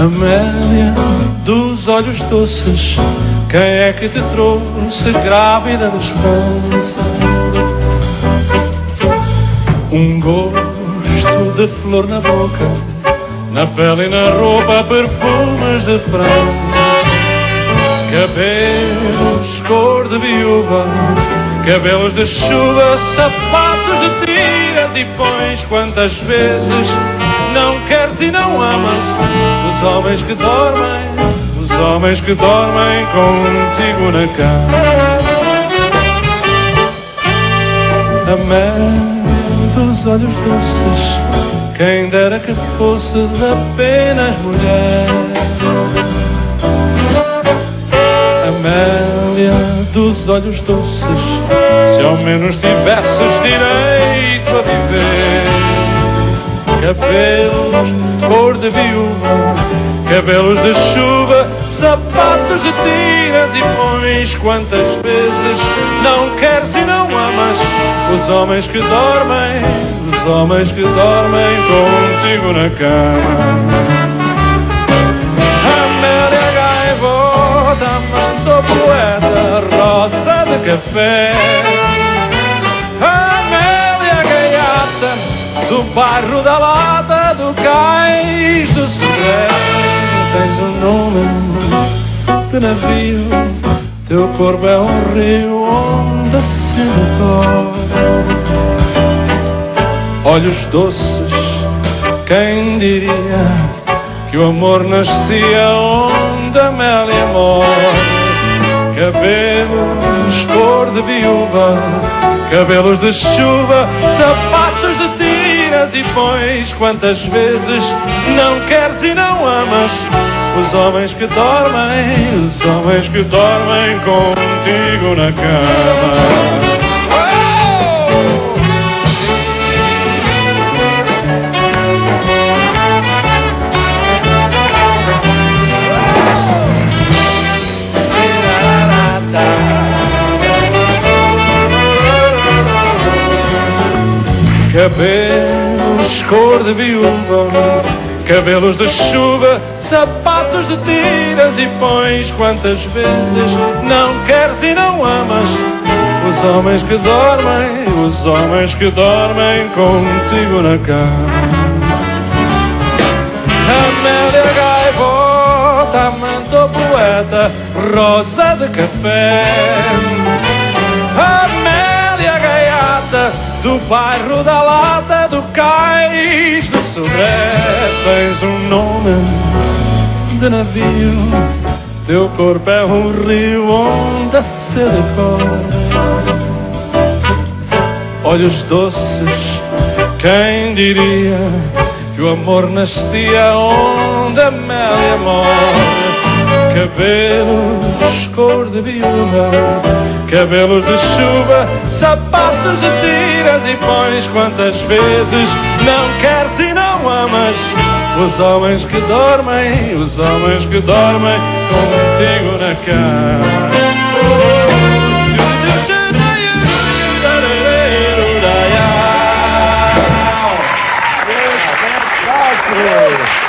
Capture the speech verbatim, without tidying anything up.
Amélia dos olhos doces, quem é que te trouxe grávida de espança? Um gosto de flor na boca, na pele e na roupa, perfumes de França. Cabelos cor de viúva, cabelos de chuva, sapatos de tiras e pões. Quantas vezes não queres e não amas os homens que dormem, os homens que dormem contigo na cama. Amélia dos olhos doces, quem dera que fosses apenas mulher. Amélia dos olhos doces, se ao menos tivesses direito a viver. Cabelos cor de viúva, cabelos de chuva, sapatos de tiras e pões. Quantas vezes não queres e não amas os homens que dormem, os homens que dormem contigo na cama. Amélia gaivota, manto poeta, rosa de café. Amélia gaiata, do bairro da Lata, do cais do Sodré. Tens um nome de navio, teu corpo é um rio onde se decorre. Olhos doces, quem diria que o amor nascia onde Amélia morre. Cabelos cor de viúva, cabelos de chuva, sapatos de tiras e pões. Quantas vezes não queres e não amas os homens que dormem, os homens que dormem contigo na cama. Cabelos cor de viúva, cabelos de chuva, sapatos de tiras e pões. Quantas vezes não queres e não amas os homens que dormem, os homens que dormem contigo na cama. Amélia gaivota, manto poeta, rosa de café. Amélia gaiata, do bairro da Lata, do cais do Sodré. Tens um nome de navio, teu corpo é um rio onde se decorre. Olhos doces, quem diria que o amor nascia onde Amélia morre. Cabelos cor de viúva, cabelos de chuva, sapatos de tiras e pões. Quantas vezes não queres e não amas os homens que dormem, os homens que dormem contigo na cama.